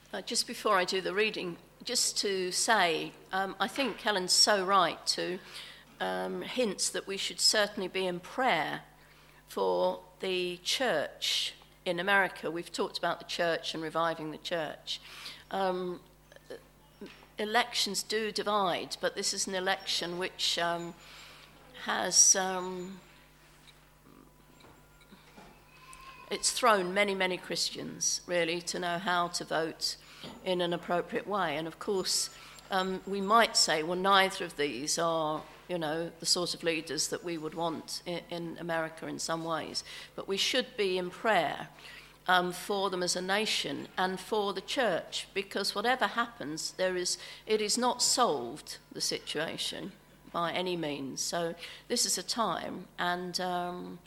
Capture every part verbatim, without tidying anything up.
Uh, just before I do the reading, just to say, um, I think Helen's so right to um, hint that we should certainly be in prayer for the church in America. We've talked about the church and reviving the church. Um, elections do divide, but this is an election which um, has... Um, It's thrown many, many Christians, really, to know how to vote in an appropriate way. And, of course, um, we might say, well, neither of these are, you know, the sort of leaders that we would want in, in America in some ways. But we should be in prayer um, for them as a nation and for the church, because whatever happens, there is, it is not solved, the situation, by any means. So this is a time, and... Um,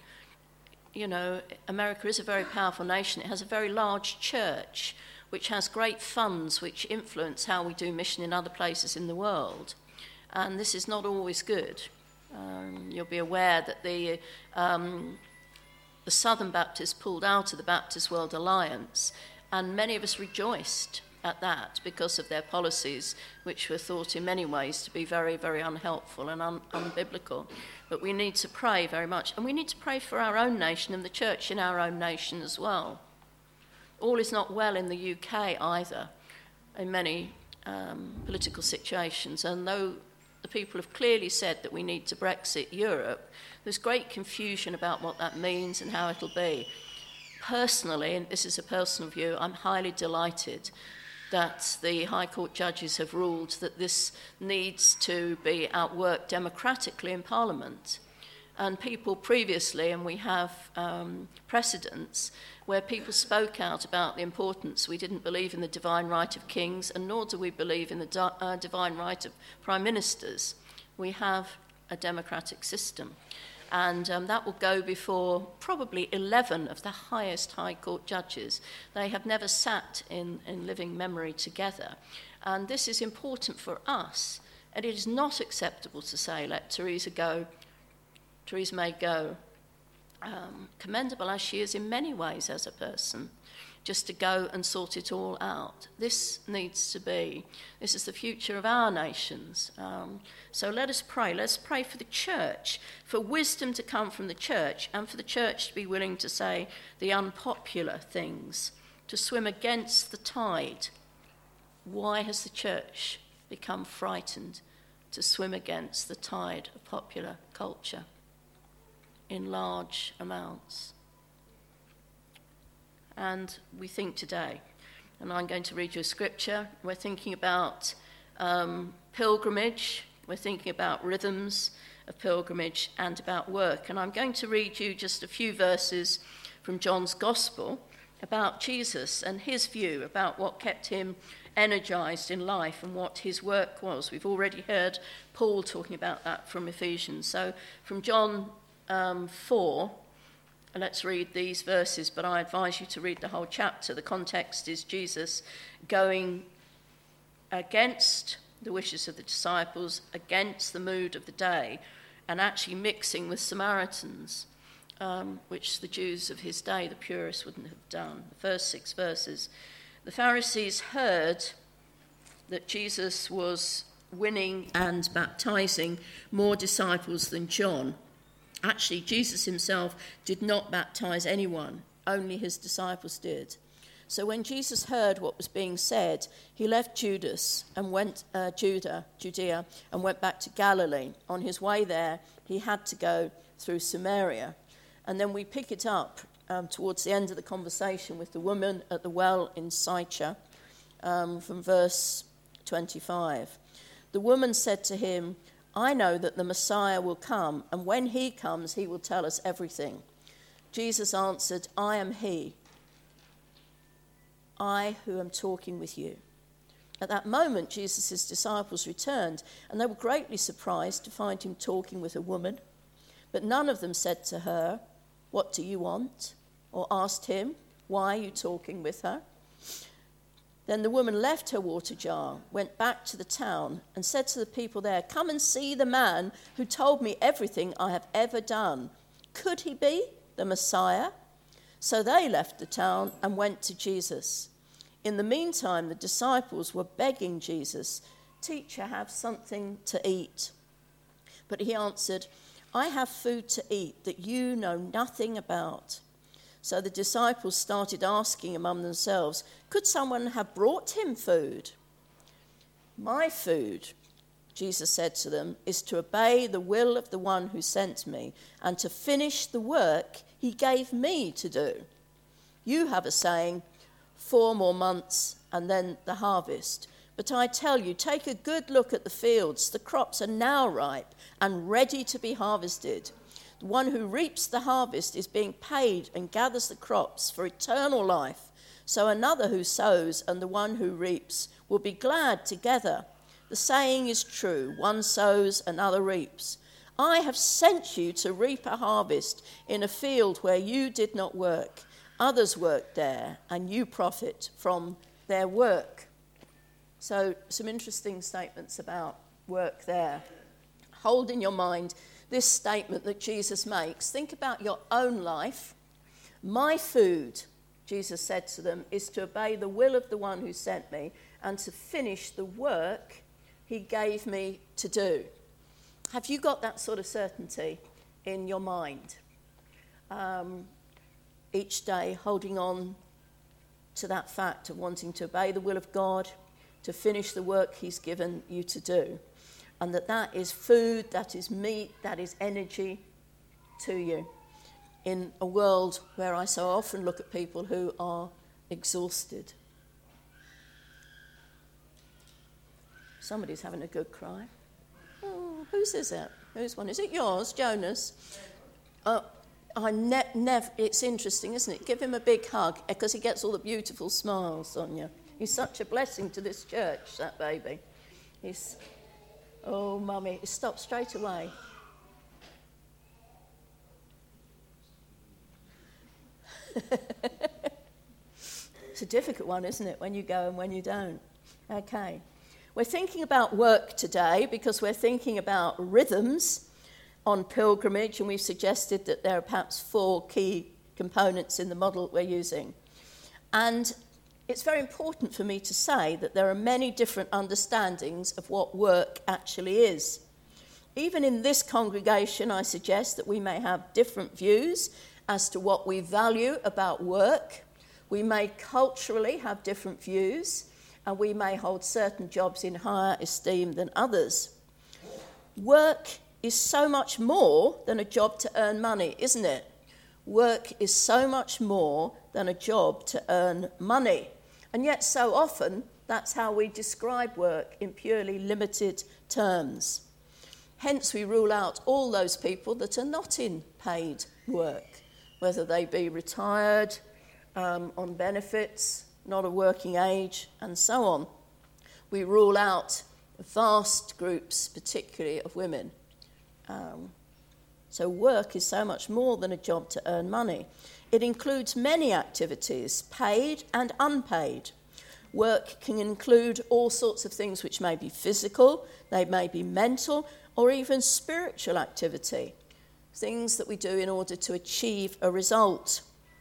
You know, America is a very powerful nation. It has a very large church, which has great funds which influence how we do mission in other places in the world. And this is not always good. Um, you'll be aware that the, um, the Southern Baptists pulled out of the Baptist World Alliance, and many of us rejoiced at that because of their policies, which were thought in many ways to be very, very unhelpful and un- unbiblical. But we need to pray very much, and we need to pray for our own nation and the church in our own nation as well. All is not well in the U K either, in many um, political situations, and though the people have clearly said that we need to Brexit Europe, there's great confusion about what that means and how it'll be. Personally, and this is a personal view, I'm highly delighted that the High Court judges have ruled that this needs to be outworked democratically in Parliament. And people previously, and we have um, precedents, where people spoke out about the importance. We didn't believe in the divine right of kings, and nor do we believe in the di- uh, divine right of prime ministers. We have a democratic system. And um, that will go before probably eleven of the highest High Court judges. They have never sat in, in living memory together. And this is important for us. And it is not acceptable to say, let Theresa go, Theresa May go, um, commendable as she is in many ways as a person, just to go and sort it all out. This needs to be, this is the future of our nations. Um, so let us pray. Let's pray for the church, for wisdom to come from the church, and for the church to be willing to say the unpopular things, to swim against the tide. Why has the church become frightened to swim against the tide of popular culture in large amounts? And we think today, and I'm going to read you a scripture, we're thinking about um, pilgrimage, we're thinking about rhythms of pilgrimage and about work. And I'm going to read you just a few verses from John's Gospel about Jesus and his view about what kept him energized in life and what his work was. We've already heard Paul talking about that from Ephesians. So from John um, four, let's read these verses, but I advise you to read the whole chapter. The context is Jesus going against the wishes of the disciples, against the mood of the day, and actually mixing with Samaritans, um, which the Jews of his day, the purists, wouldn't have done. The first six verses. The Pharisees heard that Jesus was winning and baptizing more disciples than John. Actually, Jesus himself did not baptize anyone, only his disciples did. So when Jesus heard what was being said, he left Judas and went uh, Judah, Judea, and went back to Galilee. On his way there, he had to go through Samaria. And then we pick it up um, towards the end of the conversation with the woman at the well in Sychar, um, from verse twenty-five. The woman said to him, I know that the Messiah will come, and when he comes, he will tell us everything. Jesus answered, I am he, I who am talking with you. At that moment, Jesus' disciples returned, and they were greatly surprised to find him talking with a woman. But none of them said to her, what do you want? Or asked him, why are you talking with her? Then the woman left her water jar, went back to the town, and said to the people there, come and see the man who told me everything I have ever done. Could he be the Messiah? So they left the town and went to Jesus. In the meantime, the disciples were begging Jesus, "Teacher, have something to eat." But he answered, "I have food to eat that you know nothing about." So the disciples started asking among themselves, "Could someone have brought him food?" "My food," Jesus said to them, "is to obey the will of the one who sent me and to finish the work he gave me to do. You have a saying, 'Four more months and then the harvest.' But I tell you, take a good look at the fields. The crops are now ripe and ready to be harvested. The one who reaps the harvest is being paid and gathers the crops for eternal life. So another who sows and the one who reaps will be glad together. The saying is true, one sows, another reaps. I have sent you to reap a harvest in a field where you did not work. Others worked there, and you profit from their work." So some interesting statements about work there. Hold in your mind this statement that Jesus makes. Think about your own life. "My food," Jesus said to them, "is to obey the will of the one who sent me and to finish the work he gave me to do." Have you got that sort of certainty in your mind? Um, each day holding on to that fact of wanting to obey the will of God, to finish the work he's given you to do. And that that is food, that is meat, that is energy to you. In a world where I so often look at people who are exhausted. Somebody's having a good cry. Oh, whose is it? Whose one? Is it yours, Jonas? Oh, I ne- never. It's interesting, isn't it? Give him a big hug, because he gets all the beautiful smiles on you. He's such a blessing to this church, that baby. He's, oh, mummy, stop straight away. It's a difficult one, isn't it, when you go and when you don't? Okay. We're thinking about work today because we're thinking about rhythms on pilgrimage, and we've suggested that there are perhaps four key components in the model we're using. And it's very important for me to say that there are many different understandings of what work actually is. Even in this congregation, I suggest that we may have different views as to what we value about work. We may culturally have different views, and we may hold certain jobs in higher esteem than others. Work is so much more than a job to earn money, isn't it? Work is so much more than a job to earn money. And yet so often, that's how we describe work in purely limited terms. Hence, we rule out all those people that are not in paid work, whether they be retired, um, on benefits, not a working age, and so on. We rule out vast groups, particularly of women. Um, so work is so much more than a job to earn money. It includes many activities, paid and unpaid. Work can include all sorts of things which may be physical, they may be mental, or even spiritual activity, things that we do in order to achieve a result.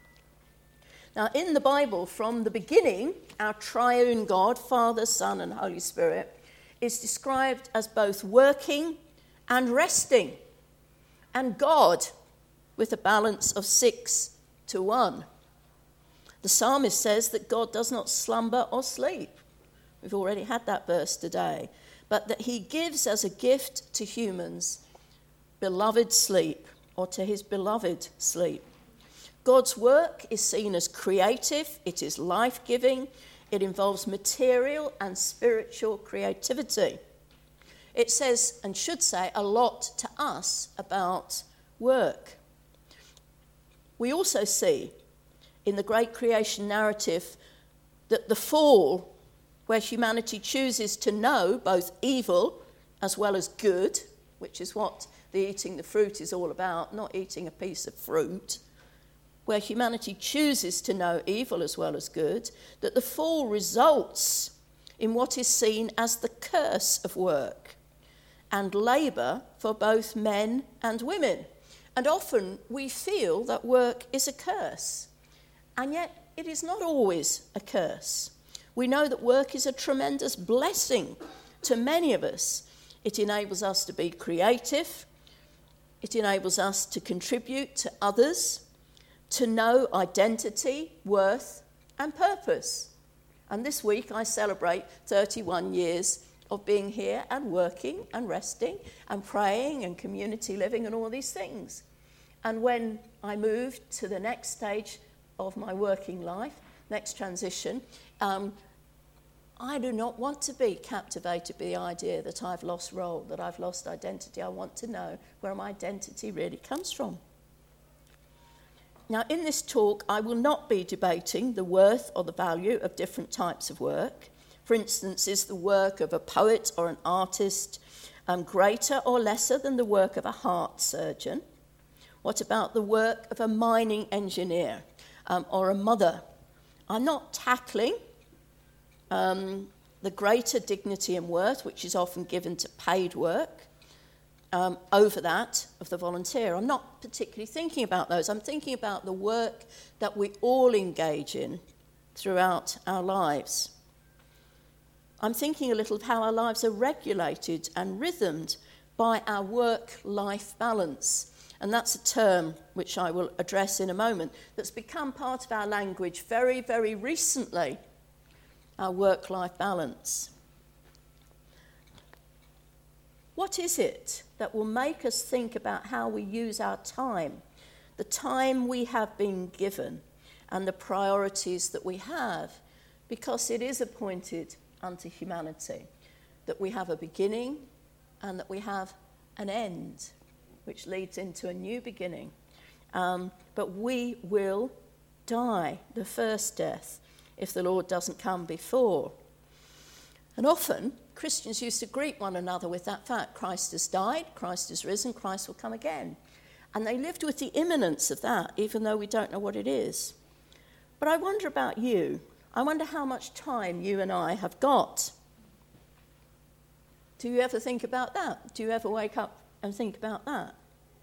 Now, in the Bible, from the beginning, our triune God, Father, Son, and Holy Spirit, is described as both working and resting, and God with a balance of six to one. The psalmist says that God does not slumber or sleep. We've already had that verse today. But that he gives as a gift to humans beloved sleep, or to his beloved sleep. God's work is seen as creative, it is life-giving, it involves material and spiritual creativity. It says, and should say, a lot to us about work. We also see in the great creation narrative that the fall, where humanity chooses to know both evil as well as good, which is what the eating the fruit is all about, not eating a piece of fruit, where humanity chooses to know evil as well as good, that the fall results in what is seen as the curse of work and labour for both men and women. And often we feel that work is a curse, and yet it is not always a curse. We know that work is a tremendous blessing to many of us. It enables us to be creative. It enables us to contribute to others, to know identity, worth, and purpose. And this week I celebrate thirty-one years of being here and working and resting and praying and community living and all these things. And when I moved to the next stage of my working life, next transition, um, I do not want to be captivated by the idea that I've lost role, that I've lost identity. I want to know where my identity really comes from. Now, in this talk, I will not be debating the worth or the value of different types of work. For instance, is the work of a poet or an artist um, greater or lesser than the work of a heart surgeon? What about the work of a mining engineer um, or a mother? I'm not tackling um, the greater dignity and worth, which is often given to paid work, um, over that of the volunteer. I'm not particularly thinking about those. I'm thinking about the work that we all engage in throughout our lives. I'm thinking a little of how our lives are regulated and rhythmed by our work-life balance. And that's a term which I will address in a moment that's become part of our language very, very recently, our work-life balance. What is it that will make us think about how we use our time, the time we have been given, and the priorities that we have? Because it is appointed unto humanity that we have a beginning and that we have an end, which leads into a new beginning. Um, but we will die the first death if the Lord doesn't come before. And often, Christians used to greet one another with that fact: Christ has died, Christ has risen, Christ will come again. And they lived with the imminence of that, even though we don't know what it is. But I wonder about you. I wonder how much time you and I have got. Do you ever think about that? Do you ever wake up and think about that?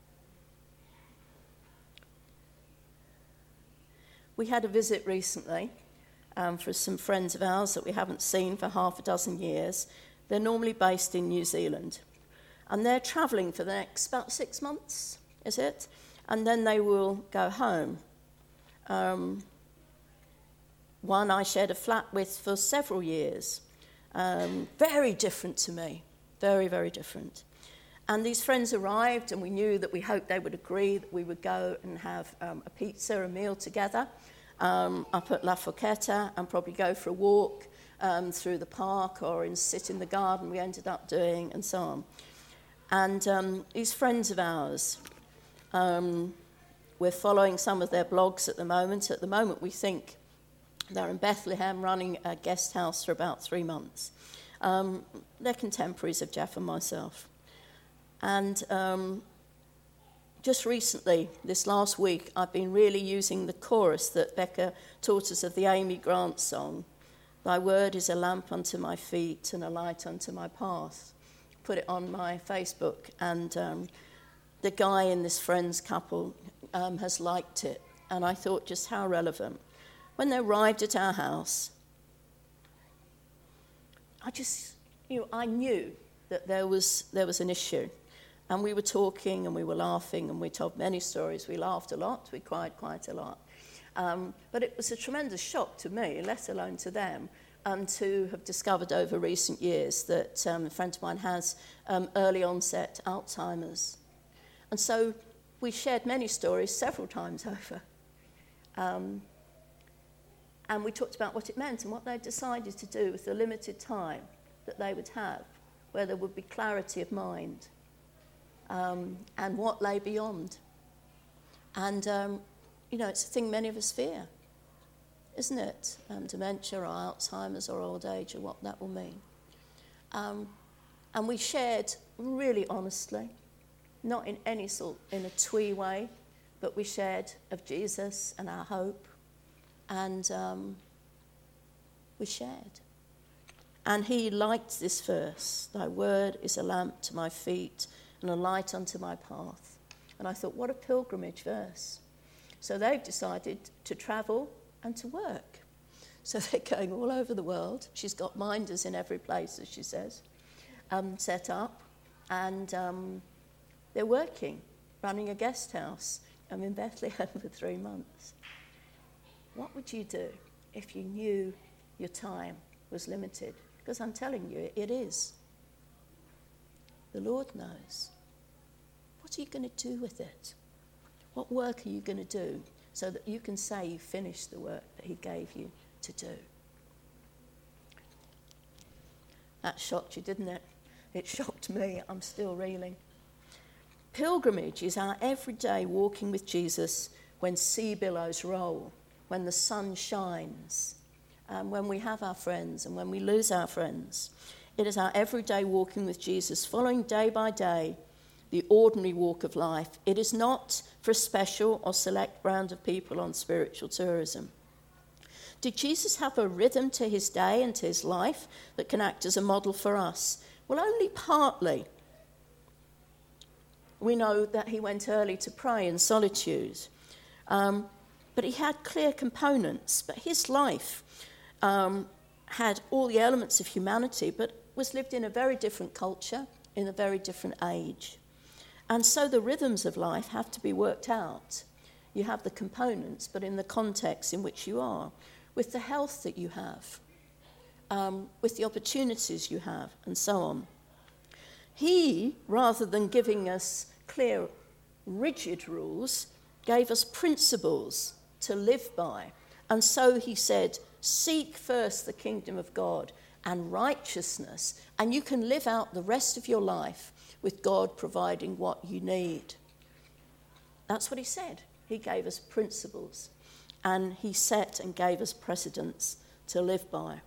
We had a visit recently um, for some friends of ours that we haven't seen for half a dozen years. They're normally based in New Zealand. And they're travelling for the next about six months, is it? And then they will go home. Um, one I shared a flat with for several years. Um, very different to me. Very, very different. And these friends arrived, and we knew that we hoped they would agree that we would go and have um, a pizza, a meal together um, up at La Forchetta, and probably go for a walk um, through the park or in, sit in the garden we ended up doing, and so on. And um, these friends of ours, um, we're following some of their blogs at the moment. At the moment, we think they're in Bethlehem running a guest house for about three months. Um, they're contemporaries of Jeff and myself. And um, just recently, this last week, I've been really using the chorus that Becca taught us of the Amy Grant song. Thy word is a lamp unto my feet and a light unto my path. Put it on my Facebook, and um, the guy in this friend's couple um, has liked it. And I thought just how relevant. When they arrived at our house, I just, you know, I knew that there was there was an issue. And we were talking and we were laughing and we told many stories. We laughed a lot, we cried quite a lot. Um, but it was a tremendous shock to me, let alone to them, um, to have discovered over recent years that um, a friend of mine has um, early onset Alzheimer's. And so we shared many stories several times over. Um, and we talked about what it meant and what they decided to do with the limited time that they would have, where there would be clarity of mind. Um, and what lay beyond. And, um, you know, it's a thing many of us fear, isn't it? Um, dementia or Alzheimer's or old age or what that will mean. Um, and we shared really honestly, not in any sort, in a twee way, but we shared of Jesus and our hope. And um, we shared. And he liked this verse, thy word is a lamp to my feet and a light unto my path. And I thought, what a pilgrimage verse. So they've decided to travel and to work. So they're going all over the world. She's got minders in every place, as she says, um, set up. And um, they're working, running a guest house. I'm in Bethlehem for three months. What would you do if you knew your time was limited? Because I'm telling you, it is. The Lord knows. What are you going to do with it? What work are you going to do so that you can say you finished the work that he gave you to do? That shocked you, didn't it? It shocked me. I'm still reeling. Pilgrimage is our everyday walking with Jesus when sea billows roll, when the sun shines, um, when we have our friends and when we lose our friends. It is our everyday walking with Jesus, following day by day the ordinary walk of life. It is not for a special or select brand of people on spiritual tourism. Did Jesus have a rhythm to his day and to his life that can act as a model for us? Well, only partly. We know that he went early to pray in solitude, um, but he had clear components. But his life um, had all the elements of humanity, but was lived in a very different culture, in a very different age. And so the rhythms of life have to be worked out. You have the components, but in the context in which you are, with the health that you have, um, with the opportunities you have, and so on. He, rather than giving us clear, rigid rules, gave us principles to live by. And so he said, seek first the kingdom of God and righteousness, and you can live out the rest of your life with God providing what you need. That's what he said. He gave us principles, and he set and gave us precedents to live by.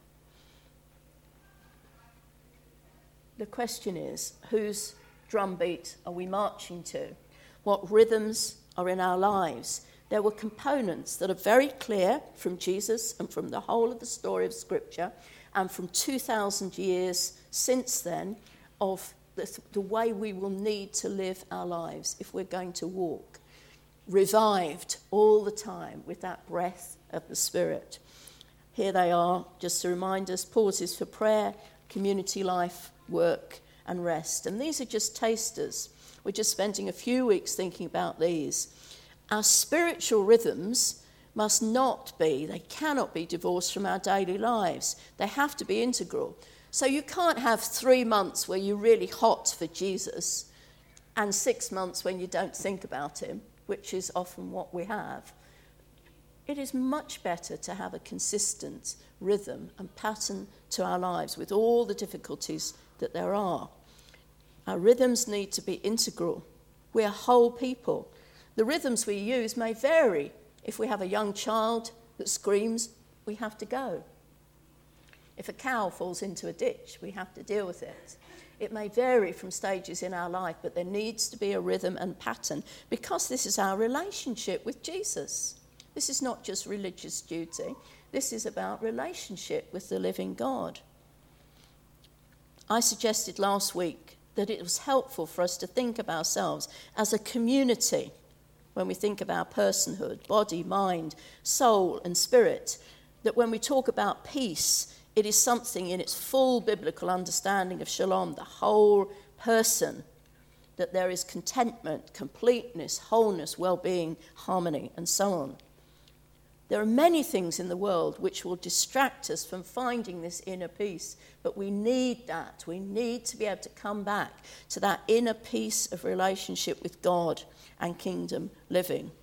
The question is, whose drumbeat are we marching to? What rhythms are in our lives? There were components that are very clear from Jesus and from the whole of the story of Scripture and from two thousand years since then of the, the way we will need to live our lives if we're going to walk revived all the time with that breath of the Spirit. Here they are, just to remind us, pauses for prayer, community life, work and rest. And these are just tasters. We're just spending a few weeks thinking about these. Our spiritual rhythms must not be, they cannot be divorced from our daily lives. They have to be integral. So you can't have three months where you're really hot for Jesus and six months when you don't think about him, which is often what we have. It is much better to have a consistent rhythm and pattern to our lives with all the difficulties that there are. Our rhythms need to be integral. We are whole people. The rhythms we use may vary. If we have a young child that screams, we have to go. If a cow falls into a ditch, we have to deal with it. It may vary from stages in our life, but there needs to be a rhythm and pattern because this is our relationship with Jesus. This is not just religious duty. This is about relationship with the living God. I suggested last week that it was helpful for us to think of ourselves as a community when we think of our personhood, body, mind, soul, and spirit, that when we talk about peace, it is something in its full biblical understanding of shalom, the whole person, that there is contentment, completeness, wholeness, well-being, harmony, and so on. There are many things in the world which will distract us from finding this inner peace, but we need that. We need to be able to come back to that inner peace of relationship with God and kingdom living.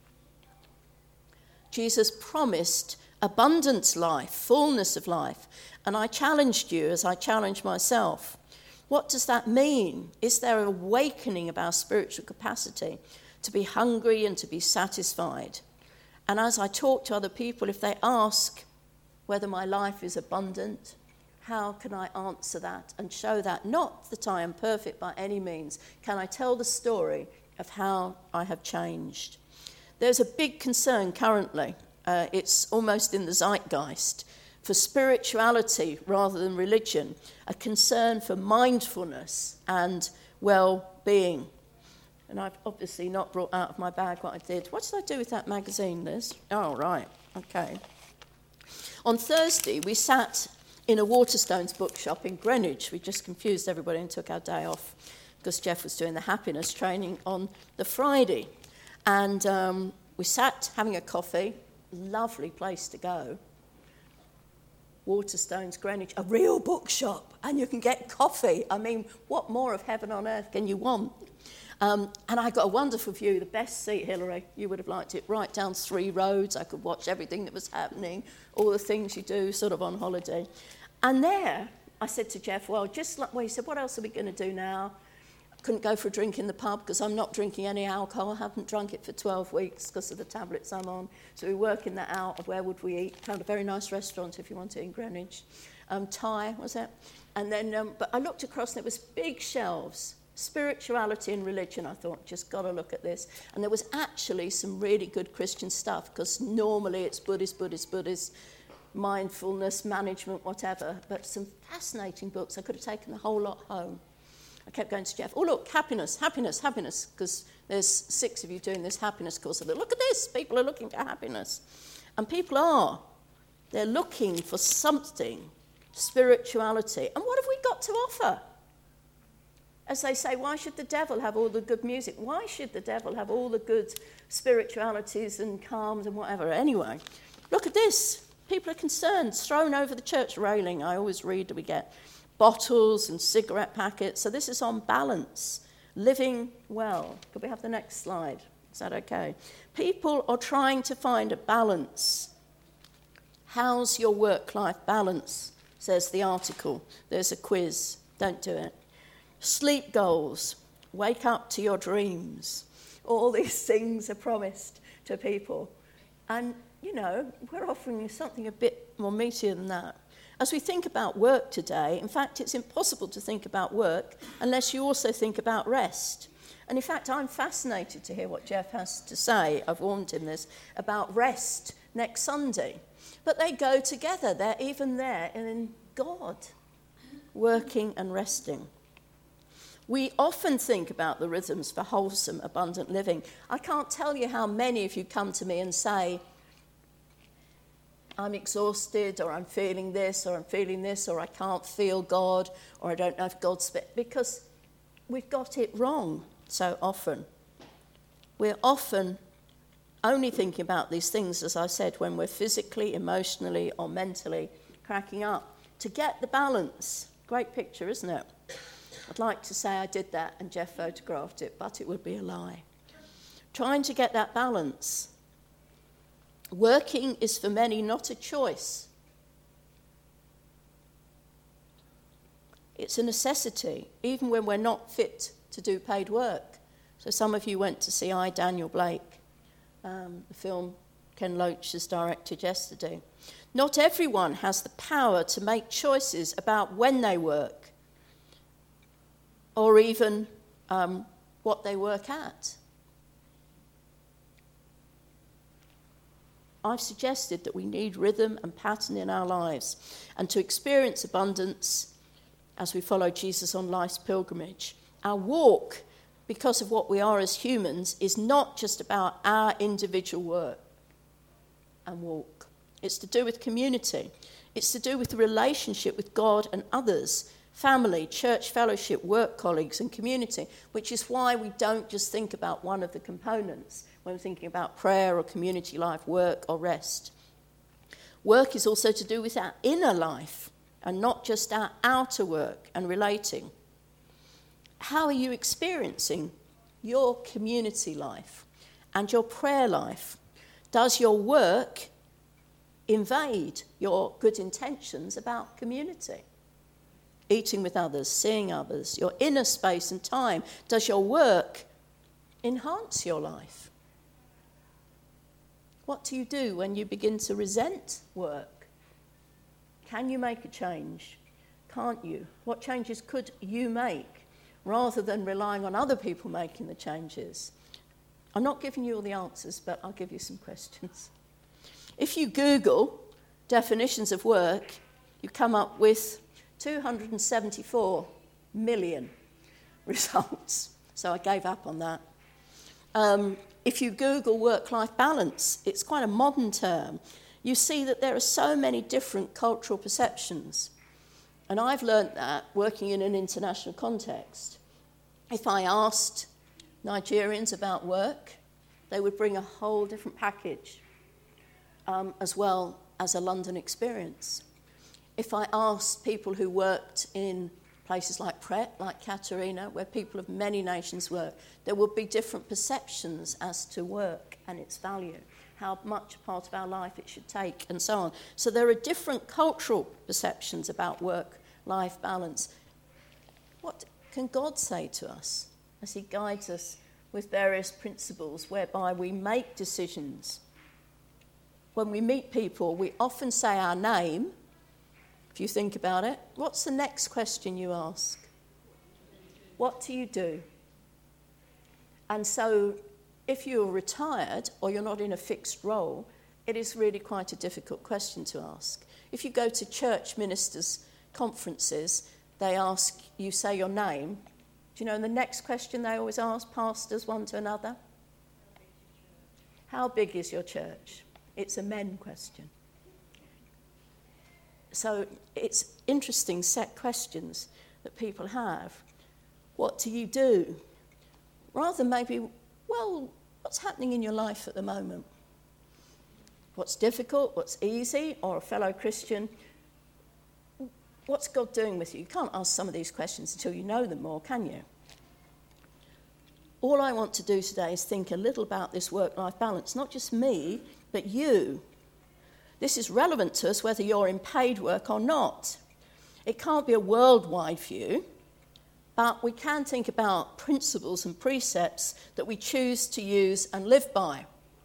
Jesus promised abundant life, fullness of life, and I challenged you as I challenged myself. What does that mean? Is there an awakening of our spiritual capacity to be hungry and to be satisfied? And as I talk to other people, if they ask whether my life is abundant, how can I answer that and show that? Not that I am perfect by any means. Can I tell the story of how I have changed? There's a big concern currently. Uh, it's almost in the zeitgeist for spirituality rather than religion, a concern for mindfulness and well-being. And I've obviously not brought out of my bag what I did. What did I do with that magazine, Liz? Oh, right, okay. On Thursday, we sat in a Waterstones bookshop in Greenwich. We just confused everybody and took our day off because Jeff was doing the happiness training on the Friday. And um, we sat having a coffee, lovely place to go. Waterstones, Greenwich, a real bookshop, and you can get coffee. I mean, what more of heaven on earth can you want? Um, and I got a wonderful view, the best seat, Hilary, you would have liked it, right down three roads. I could watch everything that was happening, all the things you do sort of on holiday. And there, I said to Jeff, well, just like, well, he said, what else are we going to do now? I couldn't go for a drink in the pub because I'm not drinking any alcohol. I haven't drunk it for twelve weeks because of the tablets I'm on. So we're working that out of where would we eat. Found a very nice restaurant if you want it in Greenwich. Um, Thai, was it? And then, um, but I looked across and it was big shelves. Spirituality and religion, I thought, just got to look at this. And there was actually some really good Christian stuff because normally it's Buddhist, Buddhist, Buddhist, mindfulness, management, whatever. But some fascinating books. I could have taken the whole lot home. I kept going to Jeff, oh, look, happiness, happiness, happiness, because there's six of you doing this happiness course. I thought, look at this, people are looking for happiness. And people are. They're looking for something, spirituality. And what have we got to offer? As they say, why should the devil have all the good music? Why should the devil have all the good spiritualities and calms and whatever? Anyway, look at this. People are concerned, thrown over the church railing. I always read that we get bottles and cigarette packets. So this is on balance, living well. Could we have the next slide? Is that okay? People are trying to find a balance. How's your work-life balance, says the article. There's a quiz. Don't do it. Sleep goals. Wake up to your dreams. All these things are promised to people. And, you know, we're offering you something a bit more meatier than that. As we think about work today, in fact, it's impossible to think about work unless you also think about rest. And in fact, I'm fascinated to hear what Jeff has to say, I've warned him this, about rest next Sunday. But they go together. They're even there in God, working and resting. We often think about the rhythms for wholesome, abundant living. I can't tell you how many of you come to me and say, I'm exhausted, or I'm feeling this, or I'm feeling this, or I can't feel God, or I don't know if God's... Because we've got it wrong so often. We're often only thinking about these things, as I said, when we're physically, emotionally, or mentally cracking up. To get the balance. Great picture, isn't it? I'd like to say I did that and Jeff photographed it, but it would be a lie. Trying to get that balance. Working is for many not a choice. It's a necessity, even when we're not fit to do paid work. So some of you went to see I, Daniel Blake, um, the film Ken Loach has directed yesterday. Not everyone has the power to make choices about when they work or even um, what they work at. I've suggested that we need rhythm and pattern in our lives, and to experience abundance as we follow Jesus on life's pilgrimage. Our walk, because of what we are as humans, is not just about our individual work and walk. It's to do with community. It's to do with the relationship with God and others, family, church fellowship, work colleagues, and community, which is why we don't just think about one of the components when we're thinking about prayer or community life, work or rest. Work is also to do with our inner life and not just our outer work and relating. How are you experiencing your community life and your prayer life? Does your work invade your good intentions about community? Eating with others, seeing others, your inner space and time. Does your work enhance your life? What do you do when you begin to resent work? Can you make a change? Can't you? What changes could you make rather than relying on other people making the changes? I'm not giving you all the answers, but I'll give you some questions. If you Google definitions of work, you come up with two hundred seventy-four million results. So I gave up on that. Um, if you Google work-life balance, it's quite a modern term. you see that there are so many different cultural perceptions. And I've learnt that working in an international context. If I asked Nigerians about work, they would bring a whole different package, um, as well as a London experience. If I asked people who worked in places like Pret, like Katerina, where people of many nations work, there would be different perceptions as to work and its value, how much a part of our life it should take, and so on. So there are different cultural perceptions about work-life balance. What can God say to us as he guides us with various principles whereby we make decisions? When we meet people, we often say our name. If you think about it, what's the next question you ask? What do you do? And so if you're retired or you're not in a fixed role, it is really quite a difficult question to ask. If you go to church ministers' conferences, they ask, you say your name. Do you know the next question they always ask pastors one to another? How big is your church? It's a men question. So it's interesting set questions that people have. What do you do? Rather maybe, well, what's happening in your life at the moment? What's difficult? What's easy? Or a fellow Christian, what's God doing with you? You can't ask some of these questions until you know them more, can you? All I want to do today is think a little about this work-life balance, not just me, but you. This is relevant to us whether you're in paid work or not. It can't be a worldwide view, but we can think about principles and precepts that we choose to use and live by.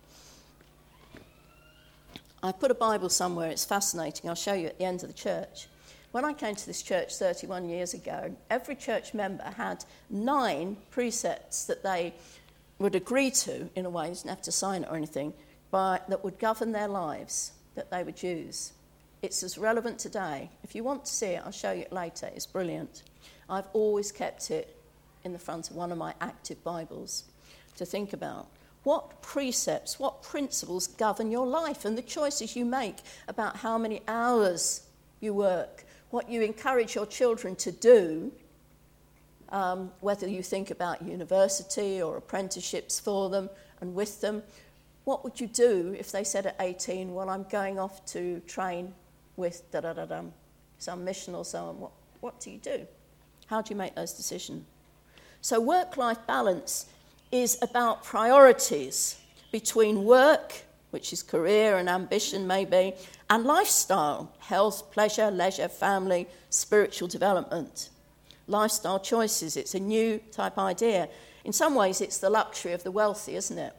I put a Bible somewhere, it's fascinating, I'll show you at the end of the church. When I came to this church thirty-one years ago, every church member had nine precepts that they would agree to, in a way, you didn't have to sign it or anything, but that would govern their lives, that they would use. It's as relevant today. If you want to see it, I'll show you it later. It's brilliant. I've always kept it in the front of one of my active Bibles to think about. What precepts, what principles govern your life and the choices you make about how many hours you work, what you encourage your children to do, um, whether you think about university or apprenticeships for them and with them. What would you do if they said at eighteen, well, I'm going off to train with da-da-da-dum, some mission or so on? What, what do you do? How do you make those decisions? So work-life balance is about priorities between work, which is career and ambition maybe, and lifestyle, health, pleasure, leisure, family, spiritual development. Lifestyle choices, it's a new type idea. In some ways, it's the luxury of the wealthy, isn't it?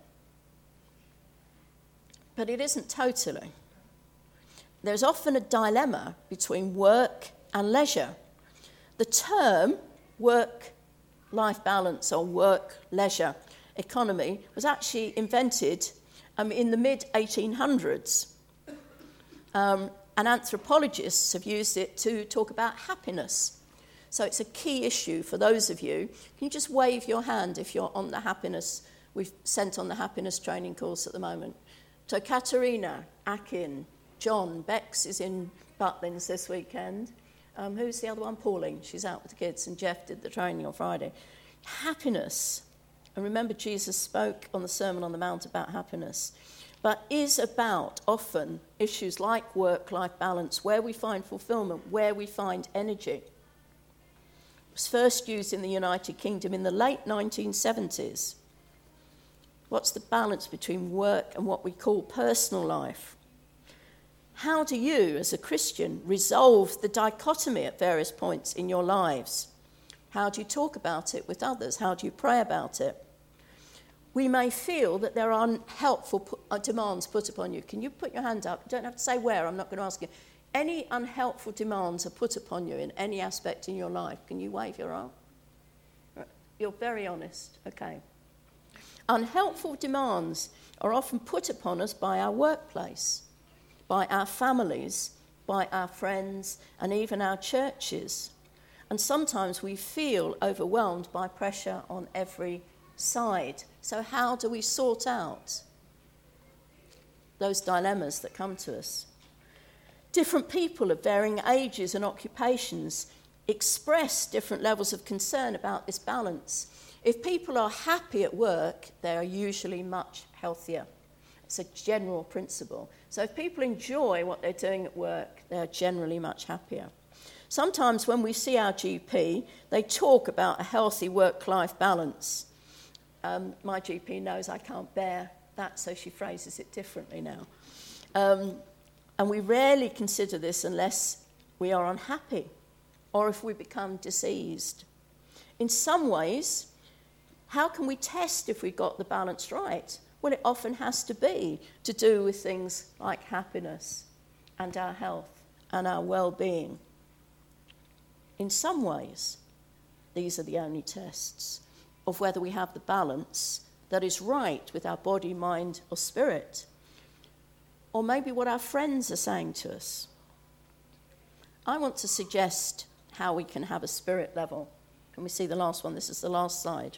But it isn't totally. There's often a dilemma between work and leisure. The term work-life balance or work-leisure economy was actually invented um, in the mid eighteen hundreds. Um, and anthropologists have used it to talk about happiness. So it's a key issue for those of you. Can you just wave your hand if you're on the happiness, we've sent on the happiness training course at the moment. So Katerina, Akin, John, Bex is in Butlins this weekend. Um, who's the other one? Pauline. She's out with the kids, and Jeff did the training on Friday. Happiness, and remember Jesus spoke on the Sermon on the Mount about happiness, but is about often issues like work-life balance, where we find fulfillment, where we find energy. It was first used in the United Kingdom in the late nineteen seventies. What's the balance between work and what we call personal life? How do you, as a Christian, resolve the dichotomy at various points in your lives? How do you talk about it with others? How do you pray about it? We may feel that there are unhelpful pu- uh, demands put upon you. Can you put your hand up? You don't have to say where, I'm not going to ask you. Any unhelpful demands are put upon you in any aspect in your life. Can you wave your arm? You're very honest, okay. Unhelpful demands are often put upon us by our workplace, by our families, by our friends, and even our churches. And sometimes we feel overwhelmed by pressure on every side. So how do we sort out those dilemmas that come to us. Different people of varying ages and occupations express different levels of concern about this balance. If people are happy at work, they are usually much healthier. It's a general principle. So if people enjoy what they're doing at work, they're generally much happier. Sometimes when we see our G P, they talk about a healthy work-life balance. Um, my G P knows I can't bear that, so she phrases it differently now. Um, and we rarely consider this unless we are unhappy or if we become diseased. In some ways, how can we test if we've got the balance right? Well, it often has to be to do with things like happiness and our health and our well-being. In some ways, these are the only tests of whether we have the balance that is right with our body, mind, or spirit, or maybe what our friends are saying to us. I want to suggest how we can have a spirit level. Can we see the last one? This is the last slide.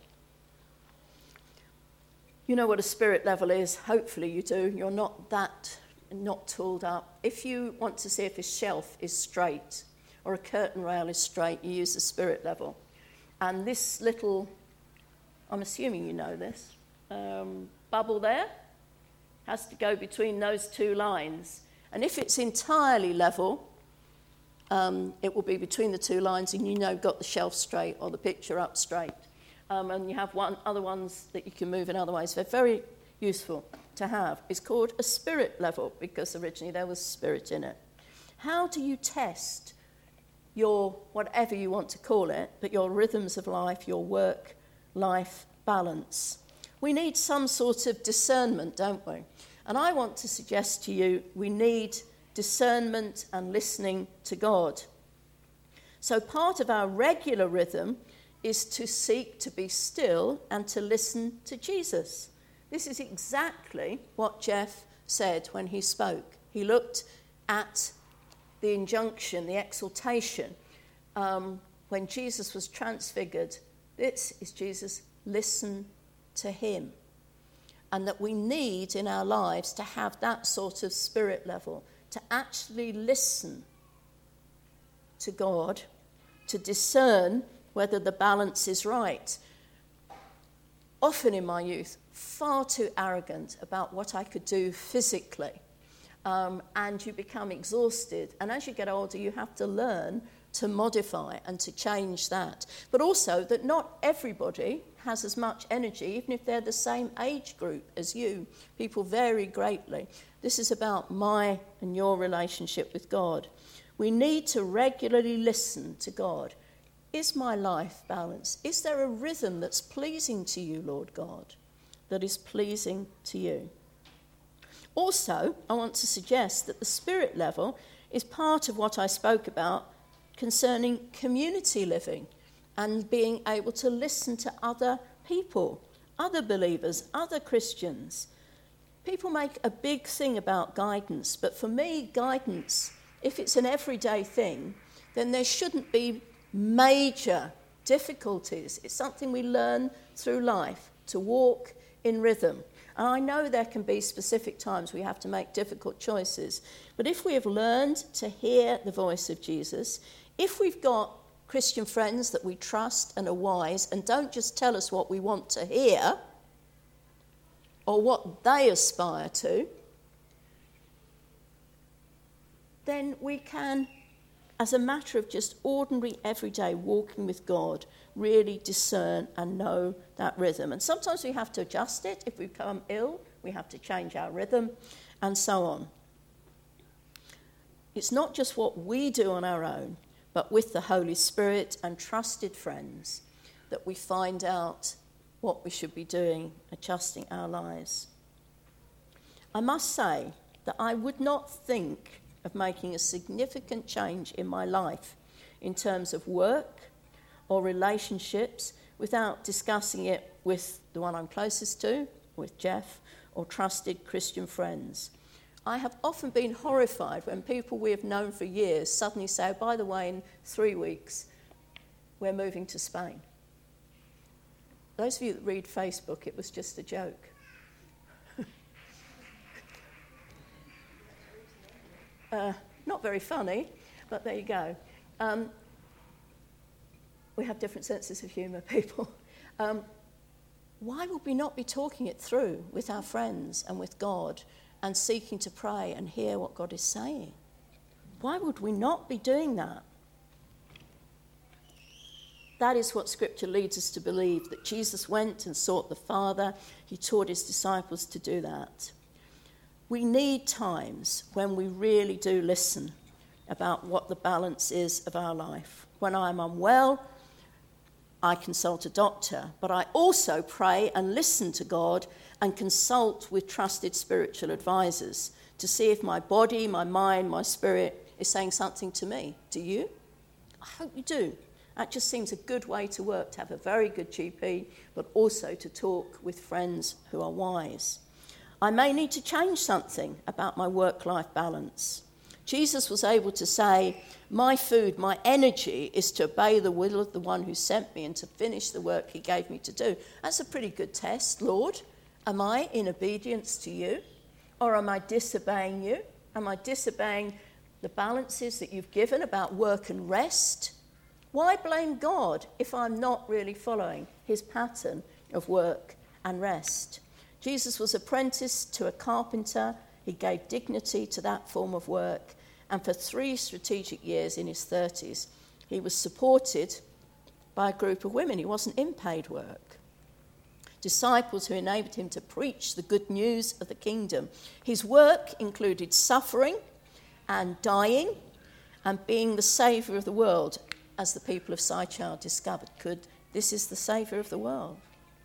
You know what a spirit level is. Hopefully you do. You're not that, not tooled up. If you want to see if a shelf is straight or a curtain rail is straight, you use the spirit level. And this little, I'm assuming you know this, um, bubble there has to go between those two lines. And if it's entirely level, um, it will be between the two lines and you know you've got the shelf straight or the picture up straight. Um, and you have one other ones that you can move in other ways. They're very useful to have. It's called a spirit level because originally there was spirit in it. How do you test your, whatever you want to call it, but your rhythms of life, your work-life balance? We need some sort of discernment, don't we? And I want to suggest to you we need discernment and listening to God. So part of our regular rhythm is to seek to be still and to listen to Jesus. This is exactly what Jeff said when he spoke. He looked at the injunction, the exhortation, um, when Jesus was transfigured. This is Jesus, listen to him. And that we need in our lives to have that sort of spirit level, to actually listen to God, to discern whether the balance is right. Often in my youth, far too arrogant about what I could do physically. Um, and you become exhausted. And as you get older, you have to learn to modify and to change that. But also that not everybody has as much energy, even if they're the same age group as you. People vary greatly. This is about my and your relationship with God. We need to regularly listen to God. Is my life balanced? Is there a rhythm that's pleasing to you, Lord God, that is pleasing to you? Also, I want to suggest that the spirit level is part of what I spoke about concerning community living and being able to listen to other people, other believers, other Christians. People make a big thing about guidance, but for me, guidance, if it's an everyday thing, then there shouldn't be major difficulties. It's something we learn through life, to walk in rhythm. And I know there can be specific times we have to make difficult choices, but if we have learned to hear the voice of Jesus, if we've got Christian friends that we trust and are wise and don't just tell us what we want to hear or what they aspire to, then we can, as a matter of just ordinary, everyday walking with God, really discern and know that rhythm. And sometimes we have to adjust it. If we become ill, we have to change our rhythm, and so on. It's not just what we do on our own, but with the Holy Spirit and trusted friends that we find out what we should be doing, adjusting our lives. I must say that I would not think of making a significant change in my life in terms of work or relationships without discussing it with the one I'm closest to, with Jeff, or trusted Christian friends. I have often been horrified when people we have known for years suddenly say, oh, by the way, in three weeks, we're moving to Spain. Those of you that read Facebook, it was just a joke. uh, not very funny, but there you go. Um, we have different senses of humour, people. Um, why would we not be talking it through with our friends and with God and seeking to pray and hear what God is saying? Why would we not be doing that? That is what Scripture leads us to believe, that Jesus went and sought the Father. He taught his disciples to do that. We need times when we really do listen about what the balance is of our life. When I'm unwell, I consult a doctor, but I also pray and listen to God and consult with trusted spiritual advisors to see if my body, my mind, my spirit is saying something to me. Do you? I hope you do. That just seems a good way to work, to have a very good G P, but also to talk with friends who are wise. I may need to change something about my work-life balance. Jesus was able to say, my food, my energy is to obey the will of the one who sent me and to finish the work he gave me to do. That's a pretty good test, Lord. Am I in obedience to you? Or am I disobeying you? Am I disobeying the balances that you've given about work and rest? Why blame God if I'm not really following his pattern of work and rest? Jesus was apprenticed to a carpenter. He gave dignity to that form of work. And for three strategic years in his thirties, he was supported by a group of women. He wasn't in paid work. Disciples who enabled him to preach the good news of the kingdom. His work included suffering and dying and being the saviour of the world, as the people of Sychar discovered. Could this is the saviour of the world.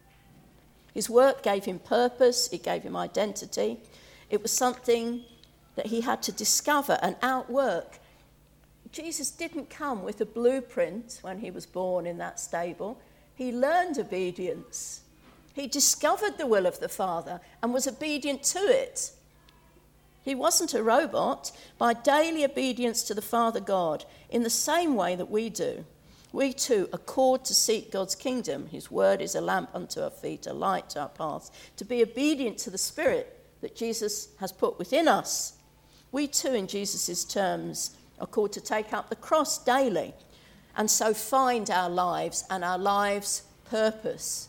His work gave him purpose, it gave him identity. It was something that he had to discover and outwork. Jesus didn't come with a blueprint when he was born in that stable. He learned obedience. He discovered the will of the Father and was obedient to it. He wasn't a robot. By daily obedience to the Father God, in the same way that we do, we too are called to seek God's kingdom. His word is a lamp unto our feet, a light to our path. To be obedient to the Spirit that Jesus has put within us. We too, in Jesus' terms, are called to take up the cross daily and so find our lives and our lives' purpose.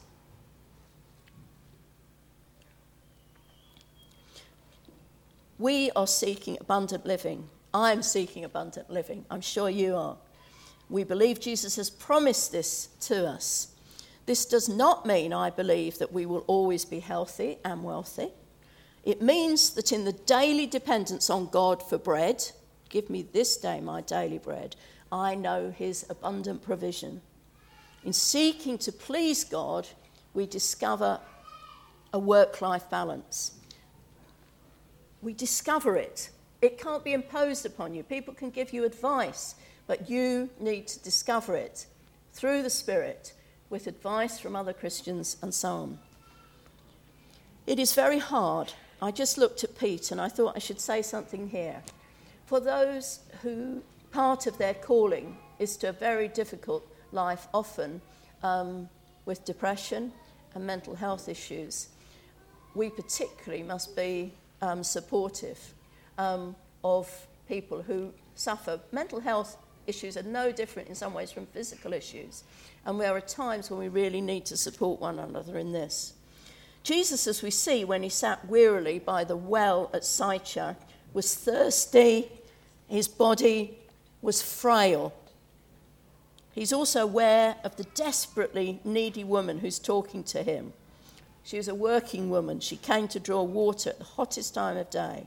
We are seeking abundant living. I am seeking abundant living. I'm sure you are. We believe Jesus has promised this to us. This does not mean, I believe, that we will always be healthy and wealthy. It means that in the daily dependence on God for bread, give me this day my daily bread, I know his abundant provision. In seeking to please God, we discover a work-life balance. We discover it. It can't be imposed upon you. People can give you advice, but you need to discover it through the Spirit with advice from other Christians and so on. It is very hard. I just looked at Pete and I thought I should say something here. For those who part of their calling is to a very difficult life, often um, with depression and mental health issues, we particularly must be um, supportive um, of people who suffer. Mental health issues are no different in some ways from physical issues, and there are times when we really need to support one another in this. Jesus, as we see when he sat wearily by the well at Sychar, was thirsty, his body was frail. He's also aware of the desperately needy woman who's talking to him. She was a working woman. She came to draw water at the hottest time of day.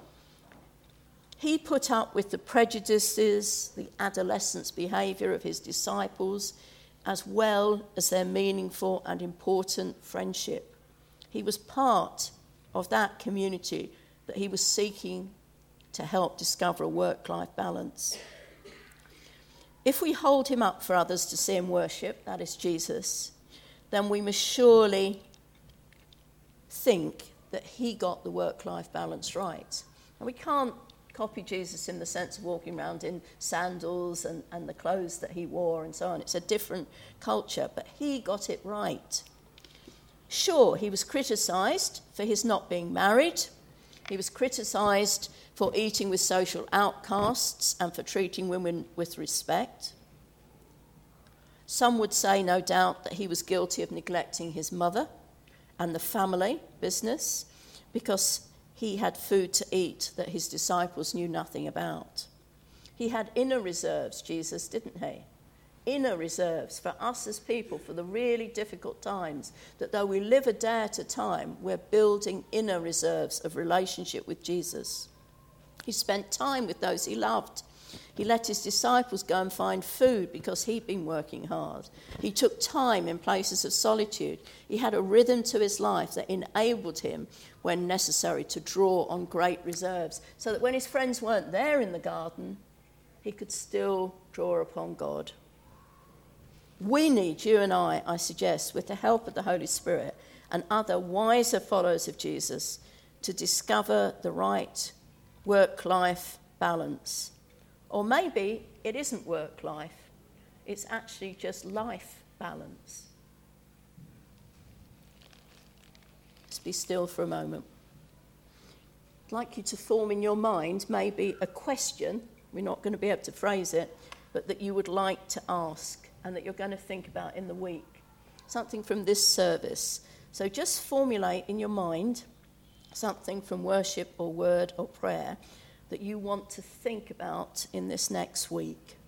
He put up with the prejudices, the adolescence behaviour of his disciples, as well as their meaningful and important friendship. He was part of that community that he was seeking to help discover a work-life balance. If we hold him up for others to see and worship, that is Jesus, then we must surely think that he got the work-life balance right. And we can't copy Jesus in the sense of walking around in sandals and, and the clothes that he wore and so on. It's a different culture, but he got it right. Sure, he was criticised for his not being married, He was criticised for eating with social outcasts and for treating women with respect. Some would say, no doubt, that he was guilty of neglecting his mother and the family business because he had food to eat that his disciples knew nothing about. He had inner reserves, Jesus, didn't he? Inner reserves for us as people, for the really difficult times, that though we live a day at a time, we're building inner reserves of relationship with Jesus. He spent time with those he loved. He let his disciples go and find food because he'd been working hard. He took time in places of solitude. He had a rhythm to his life that enabled him, when necessary, to draw on great reserves, so that when his friends weren't there in the garden, he could still draw upon God. We need, you and I, I suggest, with the help of the Holy Spirit and other wiser followers of Jesus, to discover the right work-life balance. Or maybe it isn't work-life, it's actually just life balance. Let's be still for a moment. I'd like you to form in your mind maybe a question, we're not going to be able to phrase it, but that you would like to ask and that you're going to think about in the week. Something from this service. So just formulate in your mind something from worship or word or prayer that you want to think about in this next week.